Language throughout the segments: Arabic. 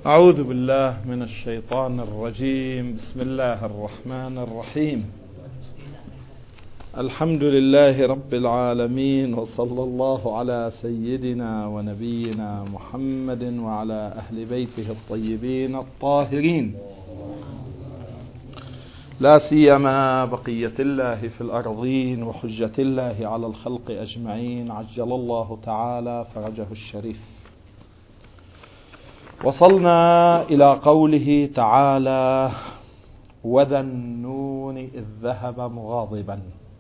أعوذ بالله من الشيطان الرجيم. بسم الله الرحمن الرحيم. الحمد لله رب العالمين، وصلى الله على سيدنا ونبينا محمد وعلى أهل بيته الطيبين الطاهرين، لا سيما بقية الله في الأرضين وحجة الله على الخلق أجمعين، عجل الله تعالى فرجه الشريف. وصلنا إلى قوله تعالى: وذا النون إذ ذهب مغاضبا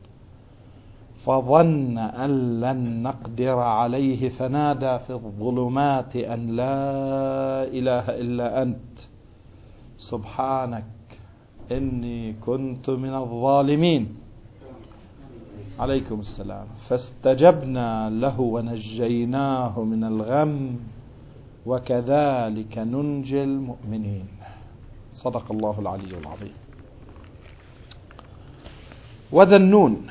فظن أن لن نقدر عليه فنادى في الظلمات أن لا إله إلا أنت سبحانك إني كنت من الظالمين. عليكم السلام. فاستجبنا له ونجيناه من الغم وكذلك ننجي المؤمنين. صدق الله العلي العظيم. وذا النون،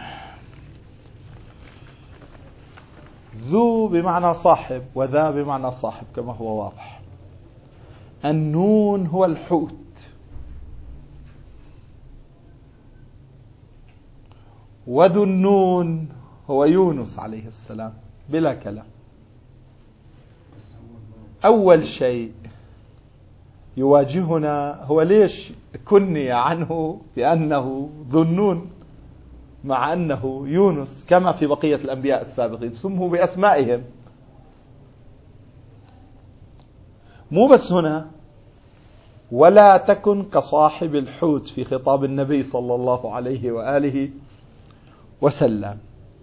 ذو بمعنى صاحب وذا بمعنى صاحب كما هو واضح. النون هو الحوت، وذو النون هو يونس عليه السلام بلا كلام. أول شيء يواجهنا هو ليش كني عنه بأنه ذو النون مع أنه يونس كما في بقية الأنبياء السابقين سموا بأسمائهم. مو بس هنا، ولا تكن كصاحب الحوت في خطاب النبي صلى الله عليه وآله وسلم.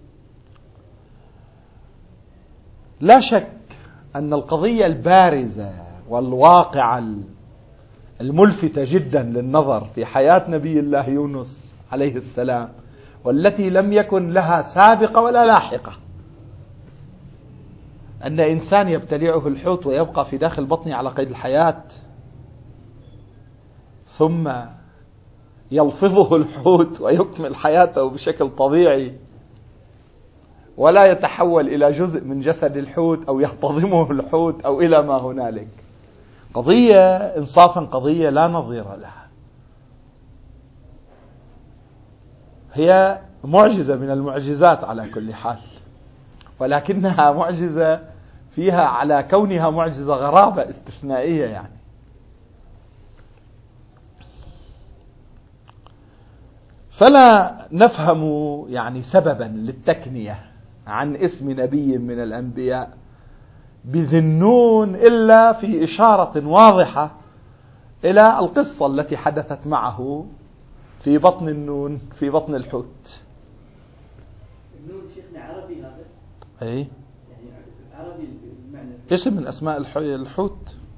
لا شك أن القضية البارزة والواقعة الملفتة جدا للنظر في حياة نبي الله يونس عليه السلام، والتي لم يكن لها سابقة ولا لاحقة، أن إنسان يبتلعه الحوت ويبقى في داخل بطنه على قيد الحياة، ثم يلفظه الحوت ويكمل حياته بشكل طبيعي ولا يتحول إلى جزء من جسد الحوت أو يحتضمه الحوت أو إلى ما هنالك. قضية إنصافا قضية لا نظير لها. هي معجزة من المعجزات على كل حال، ولكنها معجزة فيها على كونها معجزة غرابة استثنائية يعني. فلا نفهم يعني سببا للتكنية عن اسم نبي من الأنبياء بذي النون إلا في إشارة واضحة إلى القصة التي حدثت معه في بطن النون، في بطن الحوت. النون شيخنا عربي هذا؟ أي يعني عربي بمعنى اسم من أسماء الحوت.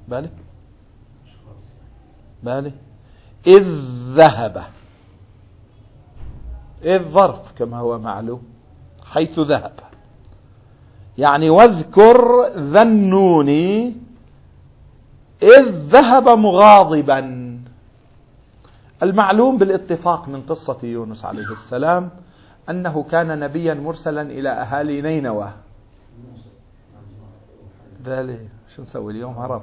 بالي إذ ذهب، إذ ظرف كما هو معلوم حيث ذهب، يعني واذكر ذا النون إذ ذهب مغاضبا. المعلوم بالاتفاق من قصة يونس عليه السلام أنه كان نبيا مرسلا إلى أهالي نينوى. ذلك شو نسوي اليوم هرب.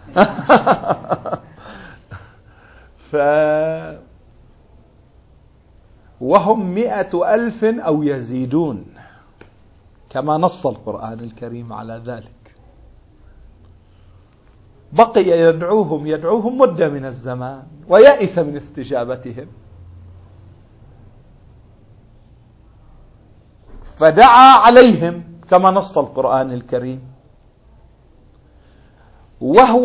وهم 100,000 أو يزيدون كما نص القرآن الكريم على ذلك. بقي يدعوهم مدة من الزمان ويأس من استجابتهم، فدعا عليهم كما نص القرآن الكريم، وهو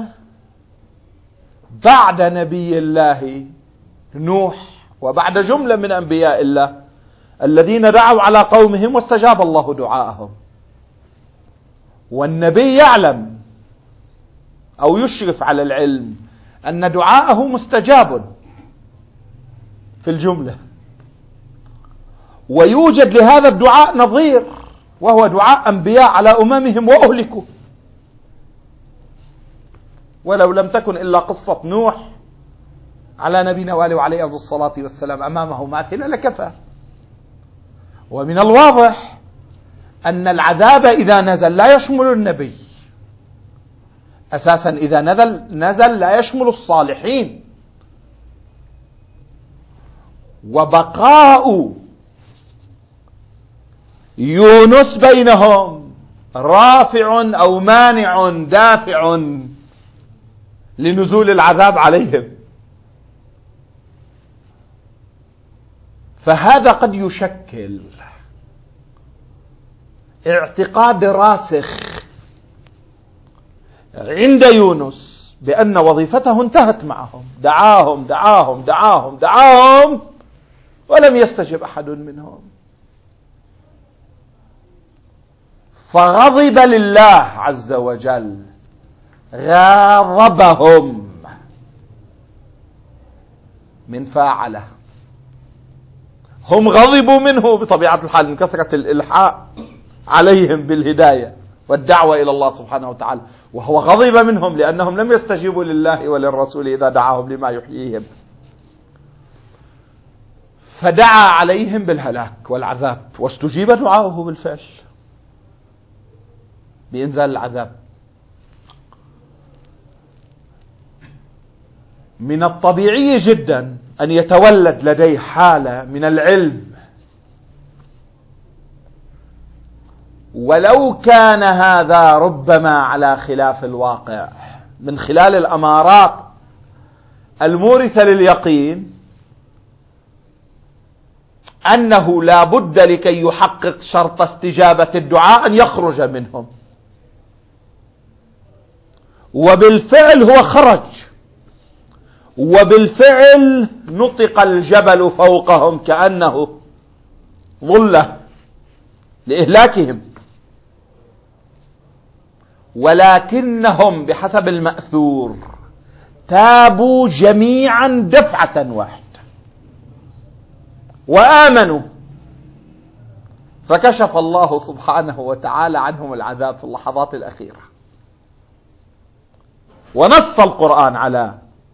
بعد نبي الله نوح وبعد جملة من أنبياء الله الذين دعوا على قومهم واستجاب الله دعاءهم. والنبي يعلم أو يشرف على العلم أن دعاءه مستجاب في الجملة، ويوجد لهذا الدعاء نظير وهو دعاء أنبياء على أممهم وأهلكوا. ولو لم تكن إلا قصة نوح على نبينا وآله وعليه الصلاة والسلام أمامه ماثلة لكفى. ومن الواضح أن العذاب إذا نزل لا يشمل النبي، أساسا إذا نزل لا يشمل الصالحين. وبقاء يونس بينهم رافع أو مانع دافع لنزول العذاب عليهم. فهذا قد يشكل اعتقاد راسخ عند يونس بأن وظيفته انتهت معهم. دعاهم دعاهم دعاهم دعاهم ولم يستجب أحد منهم، فغضب لله عز وجل، غاضبهم من فاعله. هم غضبوا منه بطبيعة الحال من كثرة الإلحاء عليهم بالهداية والدعوة إلى الله سبحانه وتعالى، وهو غضب منهم لأنهم لم يستجيبوا لله وللرسول إذا دعاهم لما يحييهم، فدعا عليهم بالهلاك والعذاب، واستجيب دعاؤه بالفعل بإنزال العذاب. من الطبيعي جدا أن يتولد لديه حالة من العلم، ولو كان هذا ربما على خلاف الواقع، من خلال الأمارات المورثة لليقين أنه لا بد لكي يحقق شرط استجابة الدعاء أن يخرج منهم، وبالفعل هو خرج، وبالفعل نطق الجبل فوقهم كأنه ظلة لإهلاكهم. ولكنهم بحسب المأثور تابوا جميعا دفعة واحدة وآمنوا، فكشف الله سبحانه وتعالى عنهم العذاب في اللحظات الأخيرة. ونص القرآن على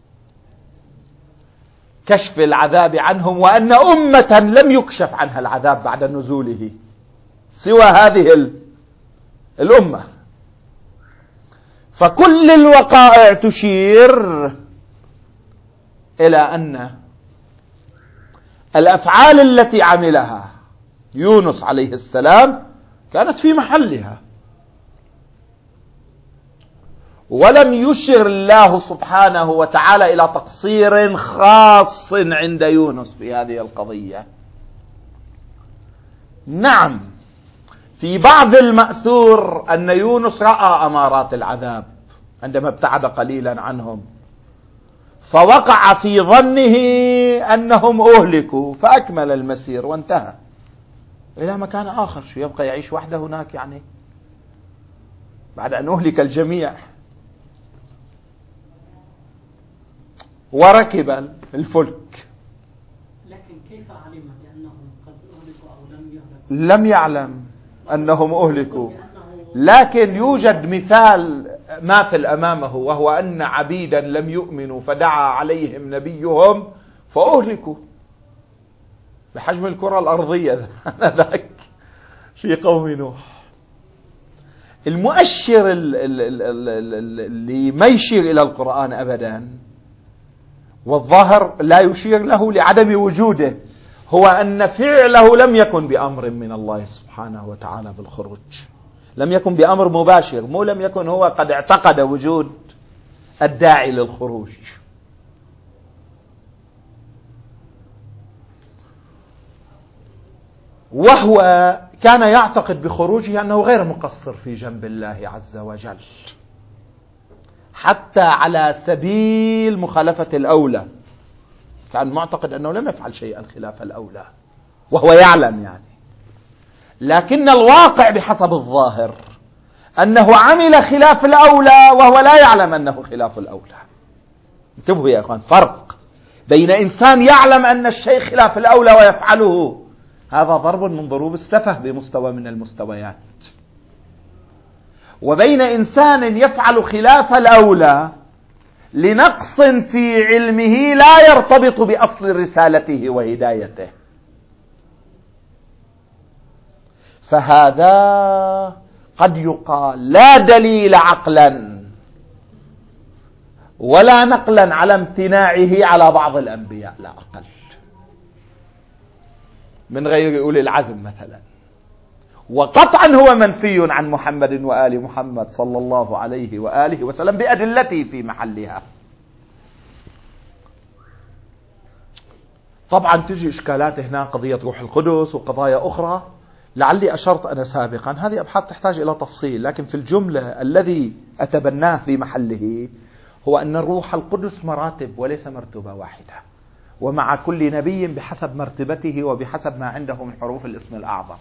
كشف العذاب عنهم، وأن أمة لم يكشف عنها العذاب بعد نزوله سوى هذه الأمة. فكل الوقائع تشير إلى أن الأفعال التي عملها يونس عليه السلام كانت في محلها، ولم يشر الله سبحانه وتعالى إلى تقصير خاص عند يونس في هذه القضية. نعم، في بعض المأثور أن يونس رأى أمارات العذاب عندما ابتعد قليلا عنهم، فوقع في ظنه أنهم أهلكوا فأكمل المسير وانتهى إلى مكان آخر. شو يبقى يعيش وحده هناك يعني بعد أن أهلك الجميع؟ وركب الفلك. لكن كيف علم بأنهم قد أهلكوا أو لم يهلكوا؟ لم يعلم أنهم أهلكوا، لكن يوجد ماثل أمامه، وهو أن عبيدا لم يؤمنوا فدعا عليهم نبيهم فأهلكوا بحجم الكرة الأرضية ذاك في قوم نوح. المؤشر اللي ما يشير إلى القرآن أبدا، والظاهر لا يشير له لعدم وجوده، هو أن فعله لم يكن بأمر من الله سبحانه وتعالى بالخروج، لم يكن بأمر مباشر، مو لم يكن هو قد اعتقد وجود الداعي للخروج. وهو كان يعتقد بخروجه أنه غير مقصر في جنب الله عز وجل، حتى على سبيل مخالفة الأولى. كان معتقد أنه لم يفعل شيئا خلاف الأولى وهو يعلم يعني، لكن الواقع بحسب الظاهر أنه عمل خلاف الأولى وهو لا يعلم أنه خلاف الأولى. انتبهوا يا أخوان، فرق بين إنسان يعلم أن الشيء خلاف الأولى ويفعله، هذا ضرب من ضروب السفه بمستوى من المستويات، وبين إنسان يفعل خلاف الأولى لنقص في علمه لا يرتبط بأصل رسالته وهدايته. فهذا قد يقال لا دليل عقلا ولا نقلا على امتناعه على بعض الأنبياء، لا أقل، من غير أولي العزم مثلا. وقطعا هو منفي عن محمد وآل محمد صلى الله عليه وآله وسلم بأدلته في محلها. طبعا تجي إشكالات هنا، قضية روح القدس وقضايا أخرى، لعلي أشرت أنا سابقا هذه أبحاث تحتاج إلى تفصيل، لكن في الجملة الذي أتبناه في محله هو أن الروح القدس مراتب وليس مرتبة واحدة، ومع كل نبي بحسب مرتبته وبحسب ما عنده من حروف الاسم الأعظم.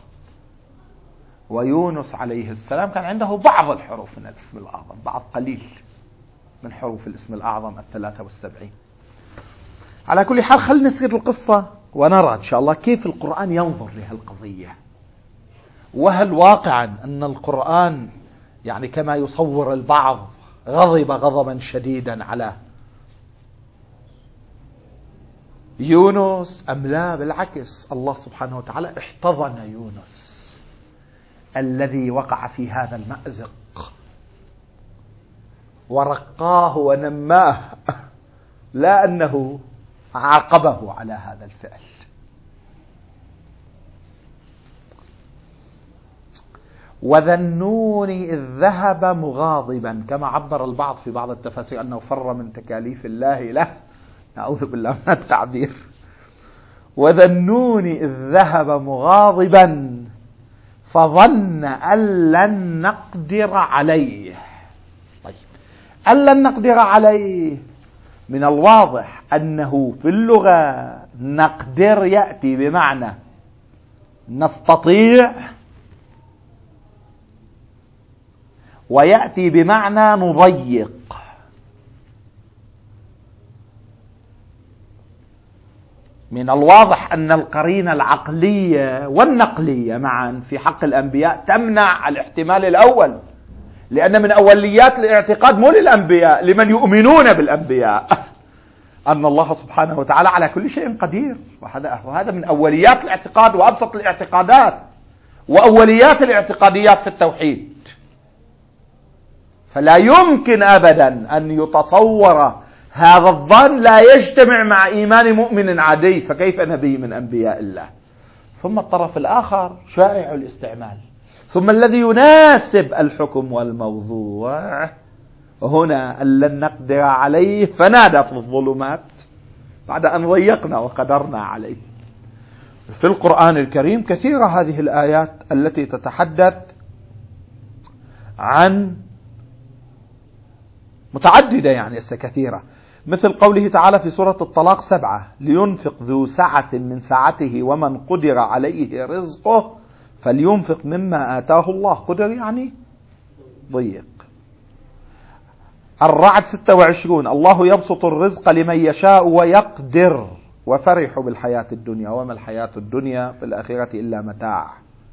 ويونس عليه السلام كان عنده بعض الحروف من الاسم الأعظم، بعض قليل من حروف الاسم الأعظم 73. على كل حال خلينا نسير القصة ونرى إن شاء الله كيف القرآن ينظر لهالقضية، وهل واقعا أن القرآن يعني كما يصور البعض غضب غضبا شديدا على يونس أم لا؟ بالعكس، الله سبحانه وتعالى احتضن يونس الذي وقع في هذا المأزق ورقاه ونماه، لا أنه عاقبه على هذا الفعل. وذا النون إذ ذهب مغاضبا، كما عبر البعض في بعض التفاسير أنه فر من تكاليف الله له، نعوذ بالله من التعبير. وذا النون إذ ذهب مغاضبا فظن أن لن نقدر عليه. طيب، أن لن نقدر عليه من الواضح أنه في اللغة نقدر يأتي بمعنى نستطيع، ويأتي بمعنى نضيق. من الواضح أن القرينة العقلية والنقلية معا في حق الأنبياء تمنع الاحتمال الأول، لأن من أوليات الاعتقاد مو للأنبياء، لمن يؤمنون بالأنبياء، أن الله سبحانه وتعالى على كل شيء قدير، وهذا من أوليات الاعتقاد وأبسط الاعتقادات وأوليات الاعتقاديات في التوحيد. فلا يمكن أبدا أن يتصور هذا الظن، لا يجتمع مع إيمان مؤمن عادي، فكيف نبي من أنبياء الله؟ ثم الطرف الآخر شائع الاستعمال، ثم الذي يناسب الحكم والموضوع هنا أن لن نقدر عليه، فنادى في الظلمات بعد أن ضيقنا وقدرنا عليه. في القرآن الكريم كثيرة هذه الآيات التي تتحدث عن متعددة، يعني كثيرة، مثل قوله تعالى في سورة الطلاق 7: لينفق ذو سعة من سعته ومن قدر عليه رزقه فلينفق مما آتاه الله. قدر يعني ضيق. الرعد 26: الله يبسط الرزق لمن يشاء ويقدر وفرحوا بالحياة الدنيا وما الحياة الدنيا في الآخرة إلا متاع.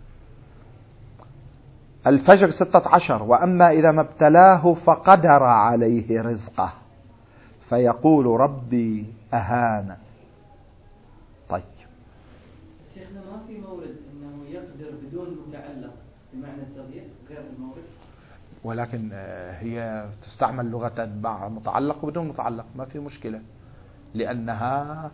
الفجر 16: وأما إذا ما ابتلاه فقدر عليه رزقه فيقول ربي أهانا. طيب، شيخنا ما في مورد أنه يقدر بدون متعلق بمعنى التضييق غير المورد؟ ولكن هي تستعمل لغة مع متعلق وبدون متعلق، ما في مشكلة، لأنها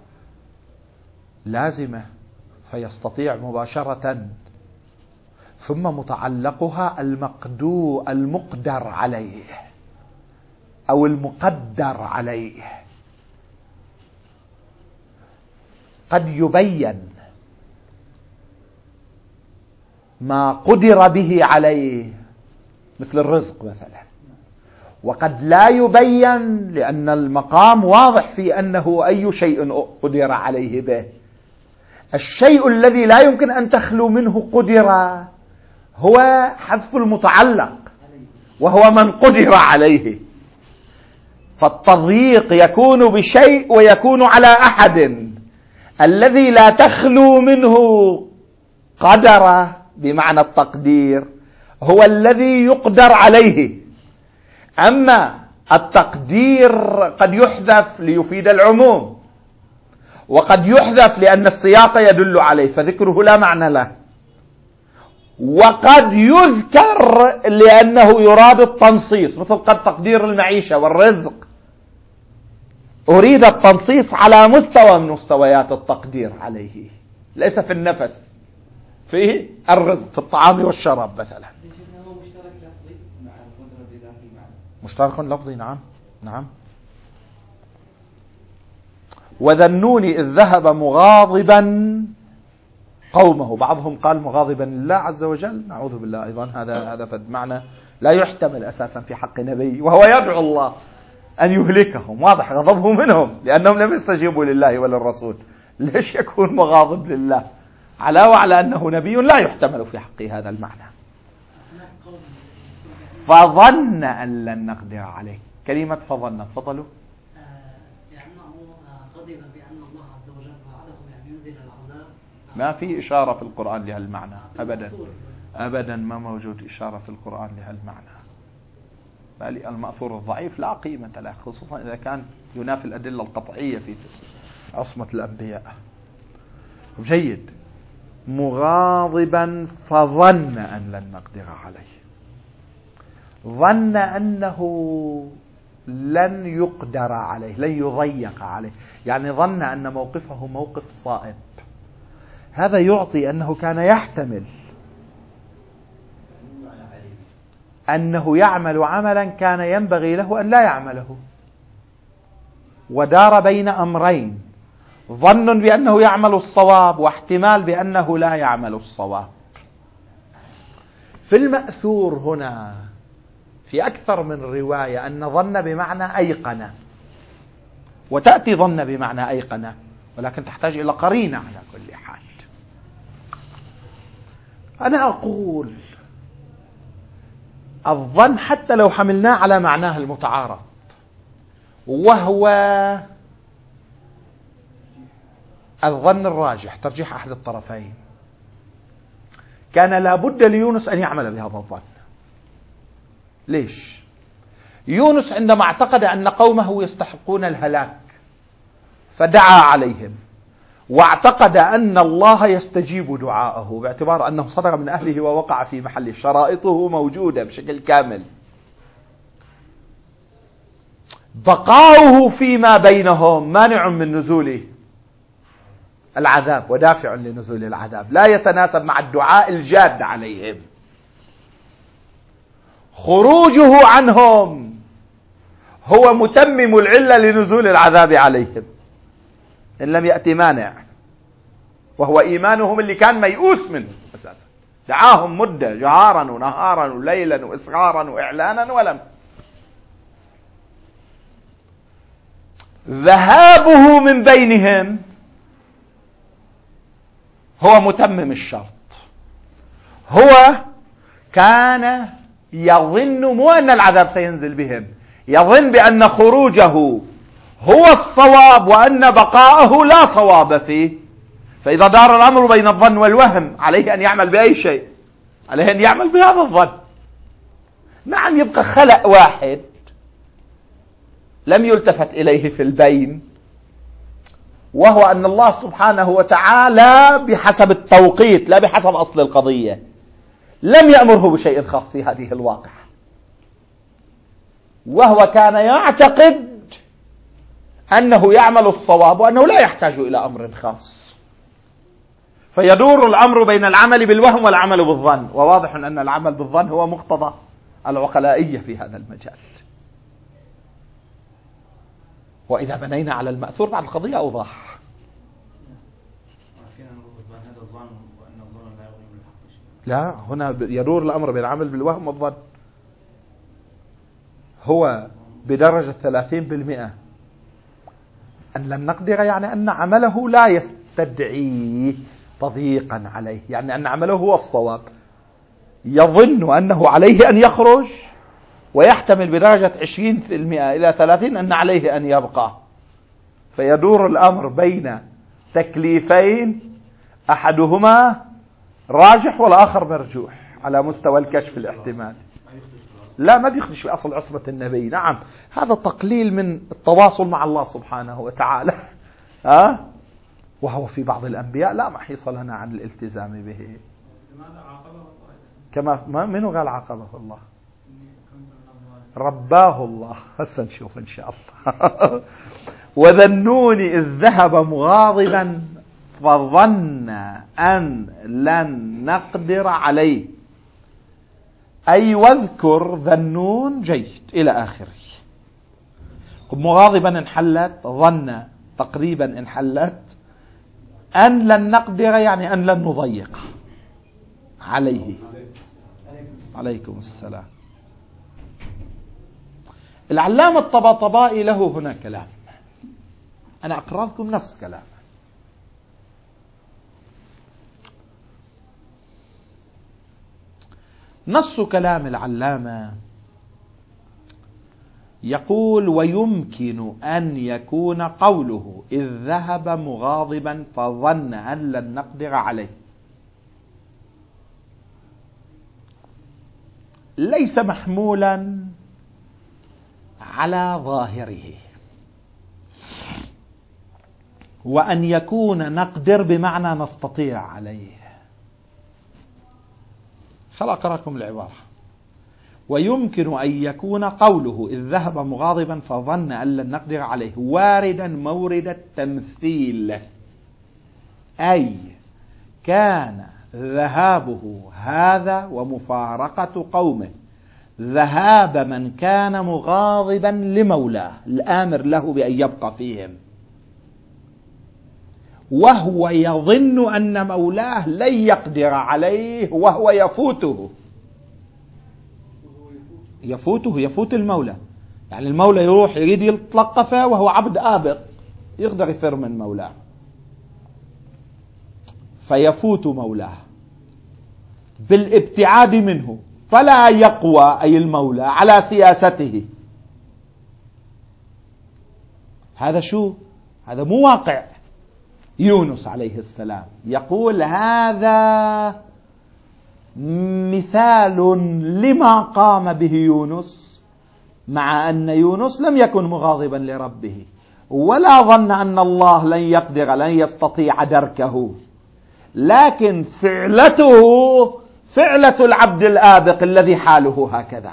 لازمة فيستطيع مباشرة. ثم متعلقها المقدر عليه أو المقدر عليه. قد يبين ما قدر به عليه مثل الرزق مثلا، وقد لا يبين لأن المقام واضح في أنه أي شيء قدر عليه به. الشيء الذي لا يمكن أن تخلو منه قدر هو حذف المتعلق، وهو من قدر عليه. فالتضييق يكون بشيء ويكون على أحد. الذي لا تخلو منه قدر بمعنى التقدير هو الذي يقدر عليه. أما التقدير قد يحذف ليفيد العموم، وقد يحذف لأن السياق يدل عليه فذكره لا معنى له، وقد يذكر لأنه يراد التنصيص، مثل قد تقدير المعيشة والرزق أريد التنصيص على مستوى من مستويات التقدير عليه، ليس في النفس، في الرزق، في الطعام والشراب مثلا. مشترك لفظي، نعم نعم. وذا النون إذ ذهب مغاضبا قومه، بعضهم قال مغاضبا لله عز وجل، نعوذ بالله، أيضا هذا فد معنى لا يحتمل أساسا في حق نبي، وهو يدعو الله أن يهلكهم، واضح غضبه منهم لأنهم لم يستجيبوا لله وللرسول، ليش يكون مغاضب لله؟ علاوة على أنه نبي لا يحتمل في حقه هذا المعنى. فظن أن لن نقدر عليه، كلمة فظن، تفضلوا. لأنه غضب بأن الله عز وجل وعدهم يعني ينزل العذاب. ما في إشارة في القرآن لهالمعنى أبدا، أبدا ما موجود إشارة في القرآن لهالمعنى، بل المأثور الضعيف لا قيمة له، خصوصا إذا كان ينافي الأدلة القطعية في عصمة الأنبياء. جيد. مغاضبا فظن أن لن نقدر عليه، ظن أنه لن يقدر عليه، لن يضيق عليه، يعني ظن أن موقفه موقف صائب. هذا يعطي أنه كان يحتمل أنه يعمل عملا كان ينبغي له أن لا يعمله، ودار بين أمرين، ظن بأنه يعمل الصواب واحتمال بأنه لا يعمل الصواب. في المأثور هنا في أكثر من رواية أن ظن بمعنى أيقنة، وتأتي ظن بمعنى أيقنة، ولكن تحتاج إلى قرينة على كل حال. أنا أقول الظن حتى لو حملناه على معناه المتعارف، وهو الظن الراجح، ترجيح أحد الطرفين، كان لابد ليونس أن يعمل بهذا الظن. ليش؟ يونس عندما اعتقد أن قومه يستحقون الهلاك فدعا عليهم، واعتقد أن الله يستجيب دعاءه باعتبار أنه صدر من أهله ووقع في محله، شرائطه موجودة بشكل كامل. بقاؤه فيما بينهم مانع من نزول العذاب ودافع لنزول العذاب، لا يتناسب مع الدعاء الجاد عليهم. خروجه عنهم هو متمم العلة لنزول العذاب عليهم إن لم يأتي مانع، وهو إيمانهم اللي كان ميؤوس منه أساسا. دعاهم مدة جهارا ونهارا وليلا وإصغارا وإعلانا، ولم. ذهابه من بينهم هو متمم الشرط. هو كان يظن مو أن العذاب سينزل بهم، يظن بأن خروجه هو الصواب وأن بقاءه لا صواب فيه. فإذا دار الأمر بين الظن والوهم عليه أن يعمل بأي شيء، عليه أن يعمل بهذا الظن. نعم يبقى خلأ واحد لم يلتفت إليه في البين، وهو أن الله سبحانه وتعالى بحسب التوقيت لا بحسب أصل القضية لم يأمره بشيء خاص في هذه الواقعة، وهو كان يعتقد أنه يعمل الصواب وأنه لا يحتاج إلى أمر خاص. فيدور الأمر بين العمل بالوهم والعمل بالظن، وواضح أن العمل بالظن هو مقتضى العقلائية في هذا المجال. وإذا بنينا على المأثور بعد القضية أوضح. لا، هنا يدور الأمر بين العمل بالوهم والظن، هو بدرجة 30%. أن لن نقدر يعني أن عمله لا يستدعي تضييقا عليه، يعني أن عمله هو الصواب، يظن أنه عليه أن يخرج، ويحتمل بدرجة 20% إلى 30 أن عليه أن يبقى. فيدور الأمر بين تكليفين أحدهما راجح والآخر مرجوح على مستوى الكشف الاحتمال. لا، ما بيخدش في أصل عصمة النبي. نعم، هذا تقليل من التواصل مع الله سبحانه وتعالى، وهو في بعض الأنبياء لا محيص لنا عن الالتزام به. كما منه قال عاقبه الله؟ رباه الله. هسه نشوف إن شاء الله. وذا النون إذ ذهب مغاضبا فظن أن لن نقدر عليه، أي واذكر ذا النون جيد إلى آخره. مغاضبا انحلت، ظن تقريبا انحلت، أن لن نقدر يعني أن لن نضيق عليه. عليكم السلام. العلامة الطباطبائي له هنا كلام، أنا أقرأ لكم نص كلام. نص كلام العلامة يقول: ويمكن أن يكون قوله إذ ذهب مغاضبا فظن أن لن نقدر عليه ليس محمولا على ظاهره، وأن يكون نقدر بمعنى نستطيع عليه. خل أقرأكم العبارة: ويمكن أن يكون قوله إذ ذهب مغاضبا فظن أن لن نقدر عليه واردا مورد التمثيل، أي كان ذهابه هذا ومفارقة قومه ذهاب من كان مغاضبا لمولاه الآمر له بأن يبقى فيهم، وهو يظن أن مولاه لن يقدر عليه وهو يفوت المولى. يعني المولى يروح يريد يتلقفه وهو عبد آبق يقدر يفر من مولاه، فيفوت مولاه بالابتعاد منه، فلا يقوى أي المولى على سياسته. هذا شو؟ هذا مو واقع يونس عليه السلام. يقول هذا مثال لما قام به يونس، مع أن يونس لم يكن مغاضبا لربه ولا ظن أن الله لن يقدر لن يستطيع دركه، لكن فعلته فعلة العبد الآبق الذي حاله هكذا.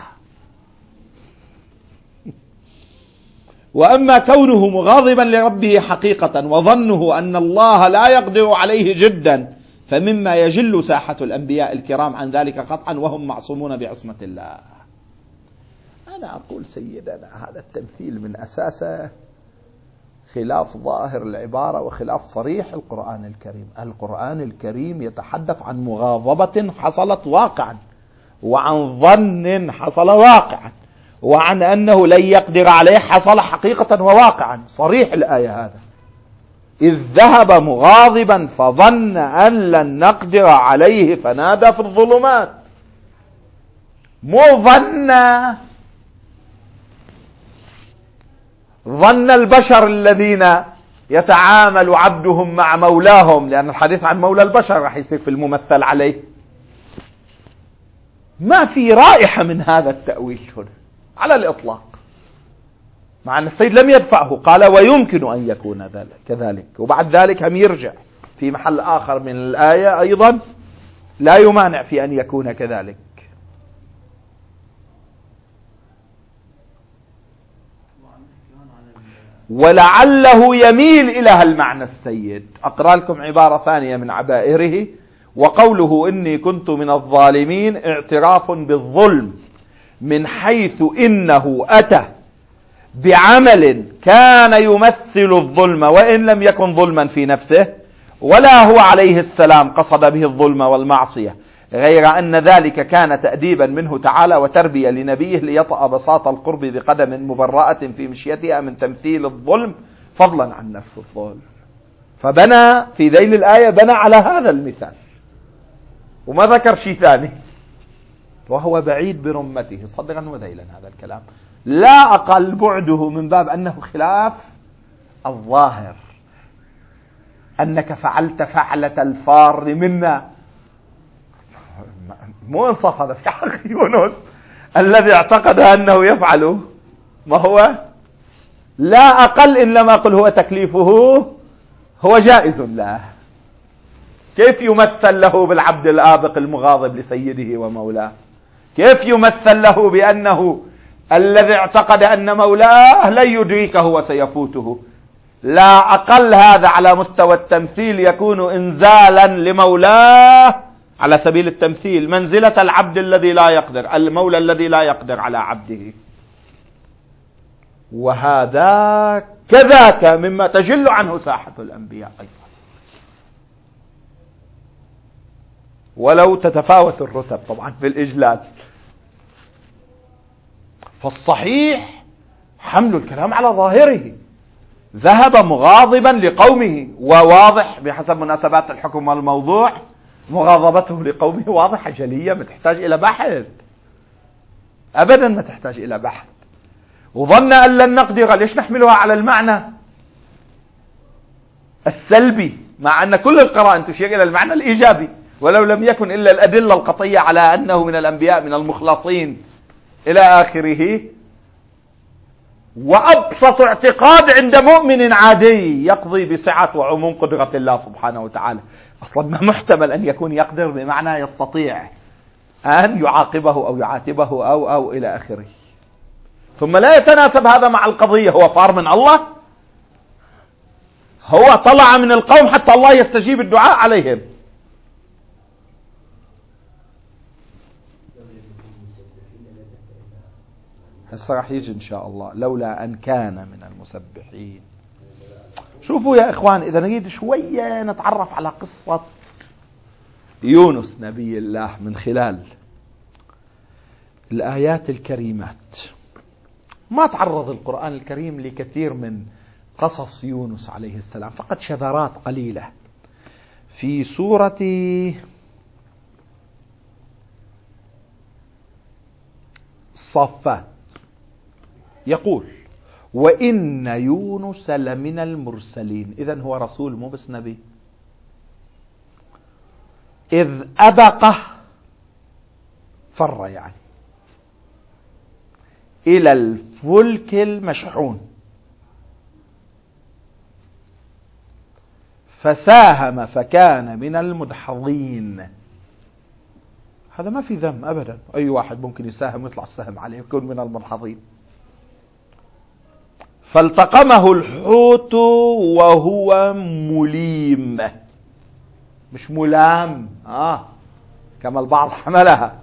وأما كونه مغاضبا لربه حقيقة وظنه أن الله لا يقدر عليه جدا فمما يجل ساحة الأنبياء الكرام عن ذلك قطعا، وهم معصومون بعصمة الله. أنا أقول سيدنا هذا التمثيل من أساسه خلاف ظاهر العبارة وخلاف صريح القرآن الكريم. القرآن الكريم يتحدث عن مغاضبة حصلت واقعا، وعن ظن حصل واقعا، وعن أنه لن يقدر عليه حصل حقيقة وواقعا. صريح الآية هذا: إذ ذهب مغاضبا فظن أن لن نقدر عليه فنادى في الظلمات. مو ظن البشر الذين يتعامل عبدهم مع مولاهم، لأن الحديث عن مولى البشر راح يصير في الممثل عليه. ما في رائحة من هذا التأويل هنا على الإطلاق، مع أن السيد لم يدفعه، قال ويمكن أن يكون ذلك كذلك، وبعد ذلك هم يرجع في محل آخر من الآية أيضا لا يمانع في أن يكون كذلك. ولعله يميل إلى هالمعنى السيد. أقرأ لكم عبارة ثانية من عبائره: وقوله إني كنت من الظالمين اعتراف بالظلم من حيث إنه أتى بعمل كان يمثل الظلم وإن لم يكن ظلما في نفسه، ولا هو عليه السلام قصد به الظلم والمعصية، غير أن ذلك كان تأديبا منه تعالى وتربية لنبيه ليطأ بساط القرب بقدم مبرأة في مشيتها من تمثيل الظلم فضلا عن نفس الظلم. فبنى في ذيل الآية بنى على هذا المثال وما ذكر شيء ثاني، وهو بعيد برمته صدقا وذيلا. هذا الكلام لا أقل بعده من باب أنه خلاف الظاهر، أنك فعلت فعلة الفار منا. مو انصف هذا في حق يونس الذي اعتقد أنه يفعله، ما هو لا أقل إن لم أقل هو تكليفه هو جائز له. كيف يمثل له بالعبد الآبق المغاضب لسيده ومولاه؟ كيف يمثل له بأنه الذي اعتقد أن مولاه لن يدركه وسيفوته؟ لا أقل هذا على مستوى التمثيل يكون إنزالا لمولاه على سبيل التمثيل، منزلة العبد الذي لا يقدر، المولى الذي لا يقدر على عبده. وهذا كذاك مما تجل عنه ساحة الأنبياء أيضا، ولو تتفاوت الرتب طبعا في الإجلال. فالصحيح حمل الكلام على ظاهره. ذهب مغاضبا لقومه، وواضح بحسب مناسبات الحكم والموضوع مغاضبته لقومه واضحة جلية، ما تحتاج إلى بحث أبدا، ما تحتاج إلى بحث. وظن أن لن نقدر، ليش نحملها على المعنى السلبي مع أن كل القرائن تشير إلى المعنى الإيجابي، ولو لم يكن إلا الأدلة القطعية على أنه من الأنبياء من المخلصين إلى آخره. وأبسط اعتقاد عند مؤمن عادي يقضي بسعة وعموم قدرة الله سبحانه وتعالى. أصلا ما محتمل أن يكون يقدر بمعنى يستطيع أن يعاقبه أو يعاتبه أو إلى آخره. ثم لا يتناسب هذا مع القضية. هو فار من الله؟ هو طلع من القوم حتى الله يستجيب الدعاء عليهم. هسه راح يجي إن شاء الله لولا أن كان من المسبحين. شوفوا يا إخوان، إذا نريد شوية نتعرف على قصة يونس نبي الله من خلال الآيات الكريمات. ما تعرض القرآن الكريم لكثير من قصص يونس عليه السلام، فقط شذرات قليلة. في سورة الصافات يقول: وإن يونس لمن المرسلين. إذن هو رسول مو بس نبي. إذ أبق، فر يعني، إلى الفلك المشحون فساهم فكان من المدحضين. هذا ما في ذم أبدا، أي واحد ممكن يساهم ويطلع السهم عليه يكون من المدحضين. فالتقمه الحوت وهو مليم، مش ملام كما البعض حملها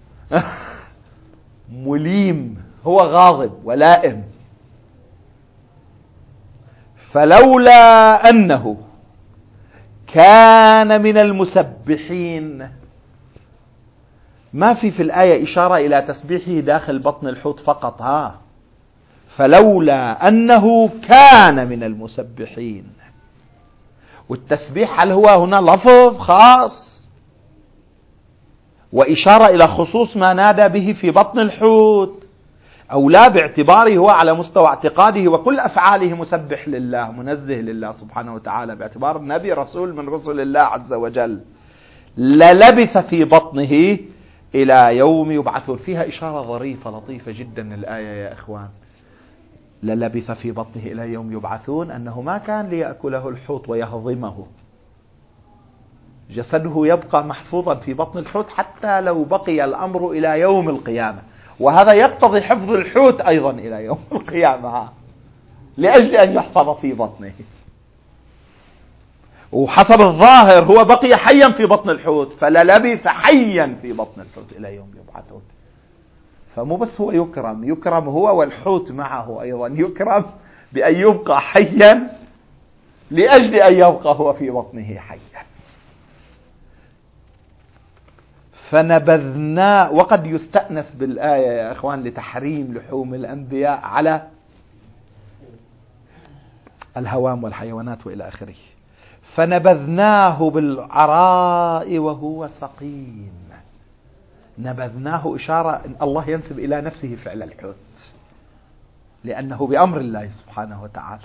مليم، هو غاضب ولائم. فلولا أنه كان من المسبحين. ما في الآية إشارة إلى تسبيحه داخل بطن الحوت فقط، فلولا أنه كان من المسبحين. والتسبيح هل هو هنا لفظ خاص وإشارة إلى خصوص ما نادى به في بطن الحوت، أو لا باعتباره هو على مستوى اعتقاده وكل أفعاله مسبح لله منزه لله سبحانه وتعالى، باعتبار نبي رسول من رسل الله عز وجل، للبث في بطنه إلى يوم يبعثون. فيها إشارة ظريفة لطيفة جدا الآية يا إخوان. للبث في بطنه إلى يوم يبعثون، أنه ما كان ليأكله الحوت ويهضمه، جسده يبقى محفوظا في بطن الحوت حتى لو بقي الأمر إلى يوم القيامة. وهذا يقتضي حفظ الحوت أيضا إلى يوم القيامة لأجل أن يحفظ في بطنه. وحسب الظاهر هو بقي حيا في بطن الحوت، فللبث حيا في بطن الحوت إلى يوم يبعثون. فمو بس هو يكرم هو والحوت معه أيضا يكرم بأن يبقى حيا لأجل أن يبقى هو في بطنه حيا. فنبذناه. وقد يستأنس بالآية يا أخوان لتحريم لحوم الأنبياء على الهوام والحيوانات وإلى آخره. فنبذناه بالعراء وهو سقيم. نبذناه إشارة إن الله ينسب إلى نفسه فعل الحوت، لأنه بأمر الله سبحانه وتعالى.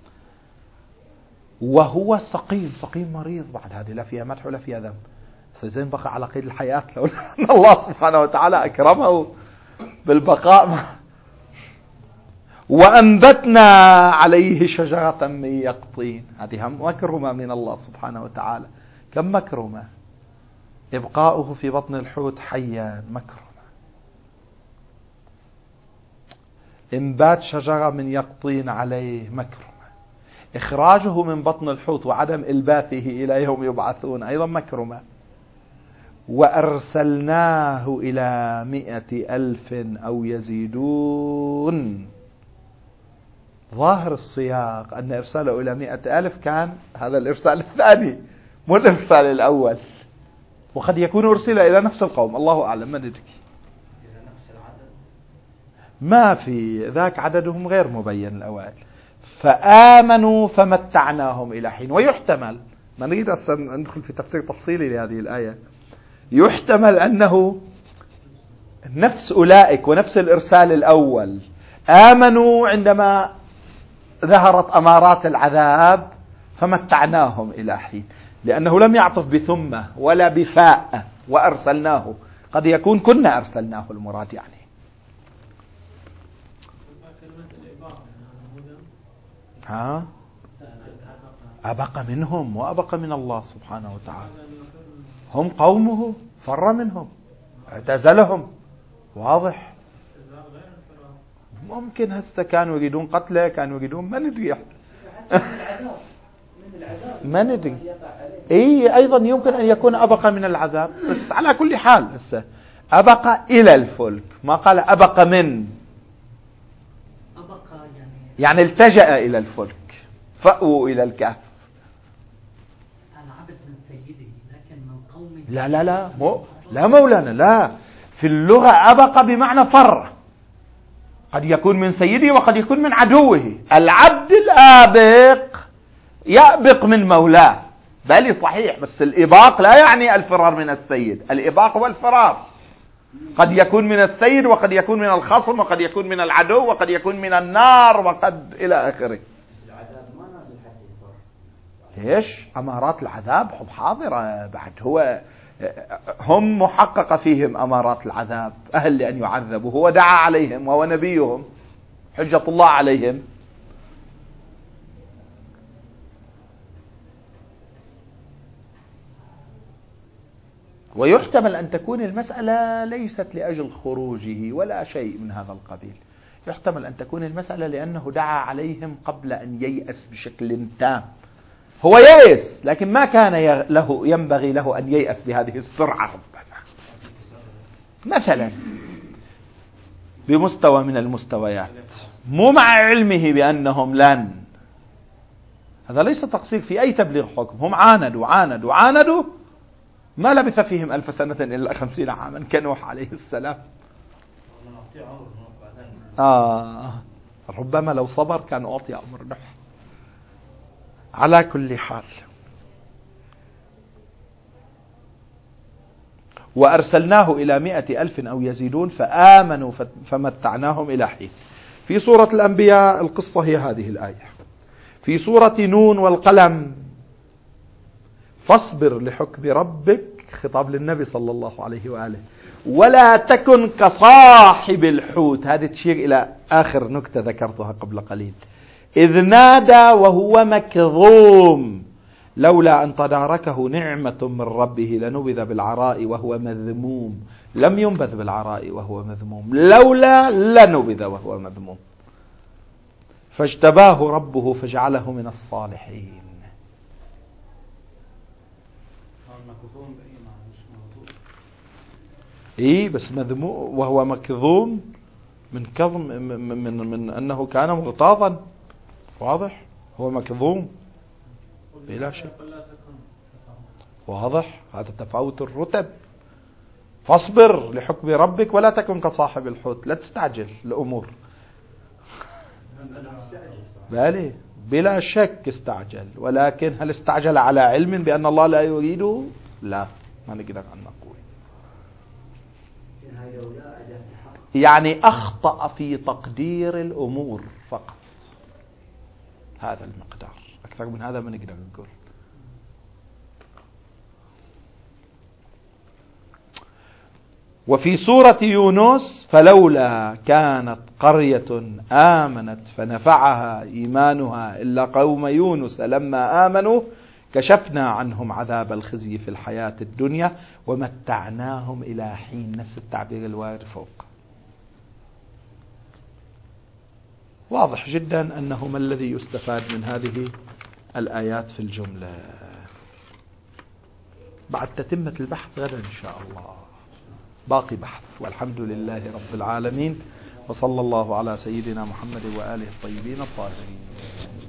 وهو سقيم، سقيم مريض. بعد هذه لا فيها مدح ولا فيها ذم، سيزين بقى على قيد الحياة لو أن الله سبحانه وتعالى أكرمه بالبقاء. وأنبتنا عليه شجرة من يقطين. هذه هم مكرمة من الله سبحانه وتعالى. كم مكرمة! إبقاؤه في بطن الحوت حيا مكرمة. إنبات شجرة من يقطين عليه مكرمة. إخراجه من بطن الحوت وعدم إلباثه إلى يوم يبعثون أيضا مكرمة. وأرسلناه إلى 100,000 أو يزيدون. ظاهر السياق أن إرساله إلى 100,000 كان هذا الإرسال الثاني مو الإرسال الأول، وقد يكون أرسل إلى نفس القوم، الله أعلم، ما ندري. ما في ذاك عددهم غير مبين الأوائل. فآمنوا فمتعناهم إلى حين. ويحتمل، ما نريد أن ندخل في تفسير تفصيلي لهذه الآية، يحتمل أنه نفس أولئك ونفس الإرسال الأول آمنوا عندما ظهرت أمارات العذاب فمتعناهم إلى حين، لأنه لم يعطف بثم ولا بفاء وأرسلناه. قد يكون كنا أرسلناه المراد يعني. ها أبق منهم وأبق من الله سبحانه وتعالى. هم قومه فر منهم اعتزلهم. واضح. ممكن هسه كانوا يريدون قتله، كانوا يريدون ما ندري ما ندري. اي ايضا يمكن ان يكون ابق من العذاب، بس على كل حال هسه ابق الى الفلك، ما قال ابق من، يعني التجأ الى الفلك، فأووا الى الكهف. لا لا لا لا مولانا، لا، في اللغة أبق بمعنى فر. قد يكون من سيده وقد يكون من عدوه. العبد الآبق يأبق من مولاه، بل صحيح، بس الإباق لا يعني الفرار من السيد. الإباق هو الفرار، قد يكون من السيد وقد يكون من الخصم وقد يكون من العدو وقد يكون من النار وقد إلى آخره. ليش؟ أمارات العذاب حاضرة بعد. هم محقق فيهم أمارات العذاب، أهل لأن يعذبوا. هو دعا عليهم وهو نبيهم، حجة الله عليهم. ويحتمل أن تكون المسألة ليست لأجل خروجه ولا شيء من هذا القبيل. يحتمل أن تكون المسألة لأنه دعا عليهم قبل أن ييأس بشكل تام. هو ييأس، لكن ما كان ينبغي له أن ييأس بهذه السرعة مثلا بمستوى من المستويات، مو مع علمه بأنهم لن. هذا ليس تقصير في أي تبليغ حكم. هم عاندوا ما لبث فيهم 1000 سنة إلا 50 عاما كنوح عليه السلام. ربما لو صبر كان أعطي أمر نوح. على كل حال، وأرسلناه إلى 100,000 أو يزيدون فآمنوا فمتعناهم إلى حين. في سورة الأنبياء القصة هي هذه الآية. في سورة نون والقلم فاصبر لحكم ربك، خطاب للنبي صلى الله عليه وآله، ولا تكن كصاحب الحوت. هذه تشير إلى آخر نكتة ذكرتها قبل قليل، إذ نادى وهو مكظوم لولا أن تداركه نعمة من ربه لنبذ بالعراء وهو مذموم. لم ينبذ بالعراء وهو مذموم، لولا لنبذ وهو مذموم. فاجتباه ربه فجعله من الصالحين. بس مذموم وهو مكظوم من كظم، من أنه كان مغتاظا. واضح، هو مكظوم بلا شك. واضح، هذا تفاوت الرتب. فاصبر لحكم ربك ولا تكن كصاحب الحوت. لا تستعجل الأمور. بالي بلا شك استعجل، ولكن هل استعجل على علم بأن الله لا يريده؟ لا، ما نقدر أن نقول. يعني أخطأ في تقدير الأمور فقط، هذا المقدار. أكثر من هذا ما نقدر نقول. وفي سورة يونس فلولا كانت قرية آمنت فنفعها إيمانها إلا قوم يونس لما آمنوا كشفنا عنهم عذاب الخزي في الحياة الدنيا ومتعناهم إلى حين. نفس التعبير الوارد فوق. واضح جدا أنه ما الذي يستفاد من هذه الآيات في الجملة. بعد تتمة البحث غدا إن شاء الله باقي بحث. والحمد لله رب العالمين، وصلى الله على سيدنا محمد وآله الطيبين الطاهرين.